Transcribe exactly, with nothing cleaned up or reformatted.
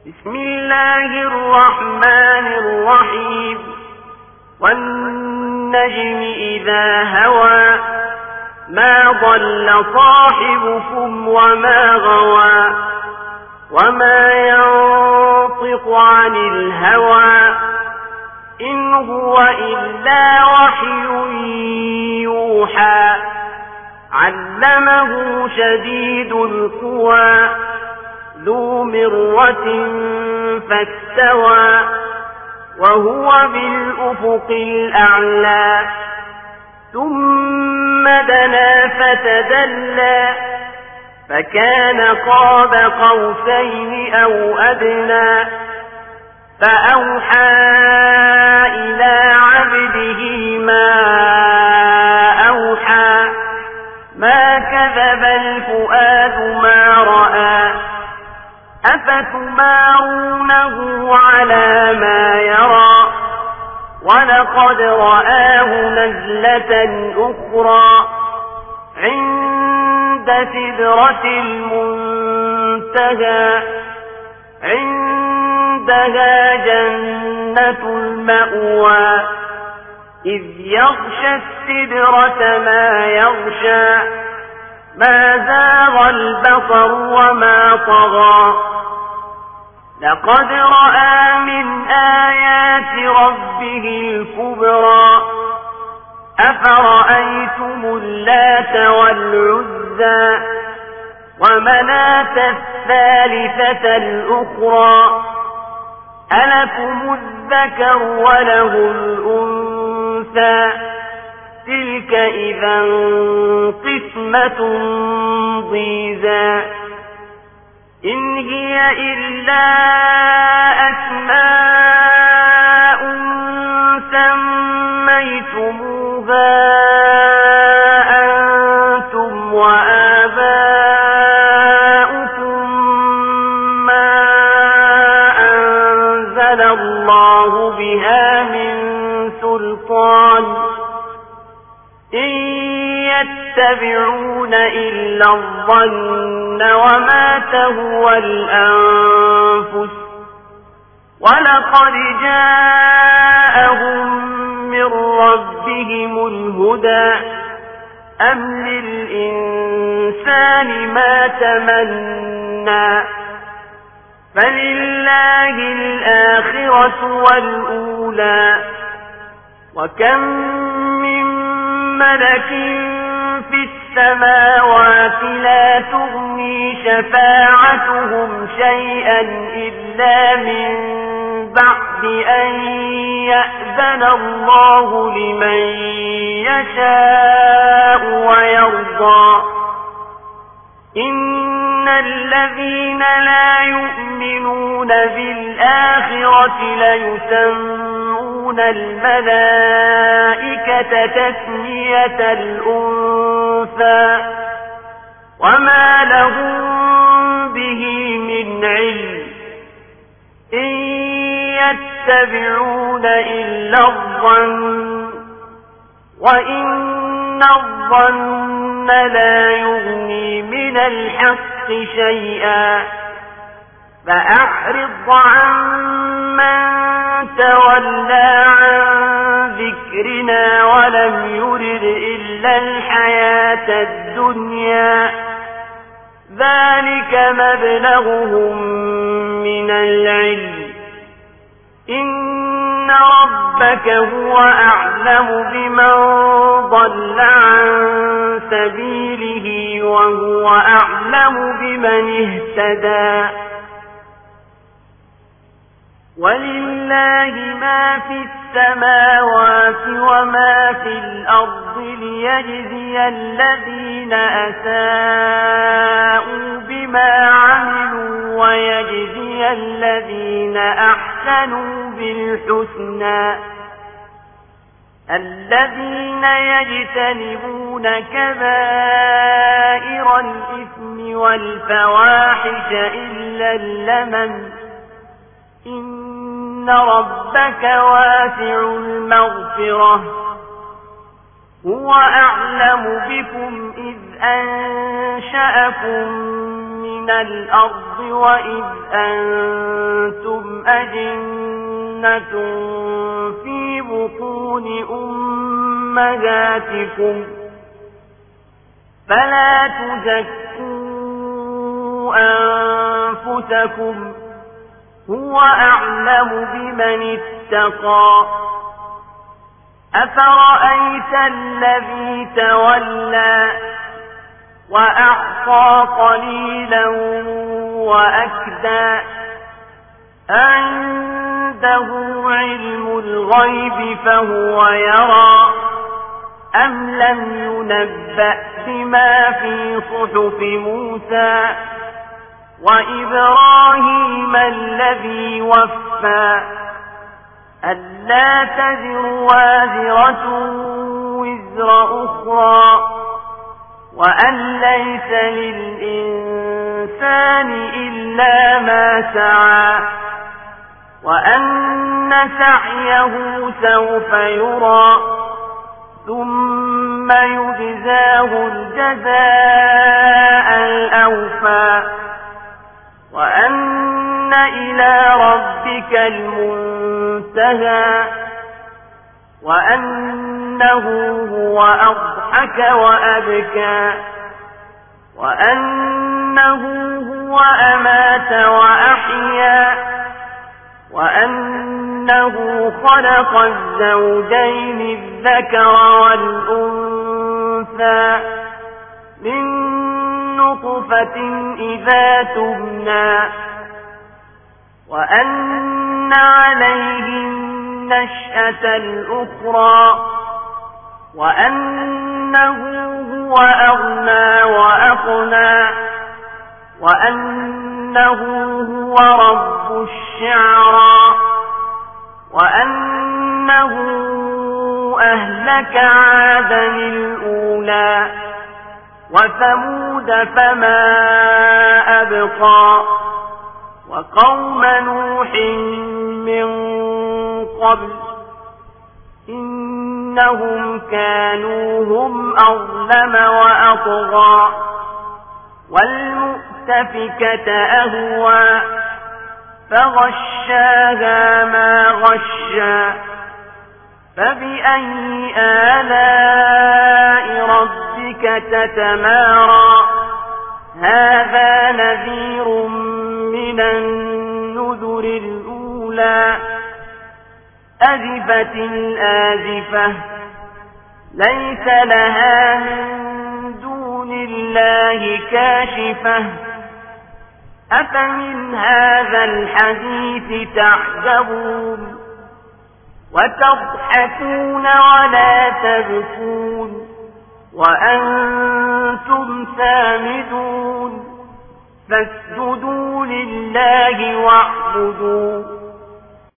بسم الله الرحمن الرحيم والنجم إذا هوى ما ضل صاحبكم وما غوى وما ينطق عن الهوى إن هو إلا وحي يوحى علمه شديد القوى ذو مرة فاستوى وهو بالأفق الأعلى ثم دنا فتدلى فكان قاب قوسين أو أدنى فأوحى إلى عبده ما أوحى ما كذب الفؤاد ما رأى أفتمارونه على ما يرى ولقد رآه نزلة أخرى عند سدرة المنتهى عندها جنة المأوى إذ يغشى السدرة ما يغشى ما زاغ البصر وما طغى لقد رأى من آيات ربه الكبرى أفرأيتم اللات والعزى ومناة الثالثة الأخرى ألكم الذكر وله الأنثى تلك إذا قسمة ضيزى إن هي إلا أسماء سميتموها أنتم وآباؤكم ما أنزل الله بها من سلطان إن يتبعون إلا الظن وما تهوى الأنفس ولقد جاءهم من ربهم الهدى أم للإنسان ما تمنى فلله الآخرة والأولى وكم من ملك في السماوات لا تغني شفاعتهم شيئا إلا من بعد أن يأذن الله لمن يشاء ويرضى إن الذين لا يؤمنون بالآخرة ليسمون الملائكة تسمية الأنثى وما لهم به من علم إن يتبعون إلا الظن وإن الظن لا يغني من الحق شيئا فأعرض عن من تولى عن ذكرنا ولم يرد إلا الحياة الدنيا ذلك مبلغهم من العلم إن ربك هو أعلم بمن ضل عن سبيله وهو أعلم بمن اهتدى ولله ما في السماوات وما في الأرض ليجزي الذين أساءوا بما عملوا ويجزي الذين أحسنوا بالحسنى الذين يجتنبون كبائر الإثم والفواحش إلا اللمم إن ربك واسع المغفرة هو أعلم بكم إذ أنشأكم من الأرض وإذ أنتم أجنة في بطون أمهاتكم فلا تزكوا أنفسكم هو أعلم بمن اتقى أفرأيت الذي تولى وأعطى قليلا وأكدى عنده علم الغيب فهو يرى أم لم ينبأ بما في صحف موسى وإبراهيم الذي وفى ألا تزر وازرة وزر أخرى وأن ليس للإنسان إلا ما سعى وأن سعيه سوف يرى ثم يجزاه الجزاء الأوفى وأن إلى ربك المنتهى وأنه هو أضحك وأبكى وأنه هو أمات وأحيا وأنه خلق الزوجين الذكر والأنثى من نطفة إذا تمنى وأن عليه النشأة الأخرى وأنه هو أغنى وأقنى وأنه هو رب الشعرى وأنه أهلك عادا الأولى وثمود فما أبقى وقوم نوح من قبل إنهم كانوا هم أظلم وأطغى والمؤتفكة أهوى فغشاها ما غشى فبأي آلاء ربك تتمارى هذا نذير من النذر الأولى أزفت الآزفة ليس لها من دون الله كاشفة أفمن هذا الحديث تعجبون وتضحكون ولا تبكون وأنتم سامدون فاسجدوا لله واعبدوا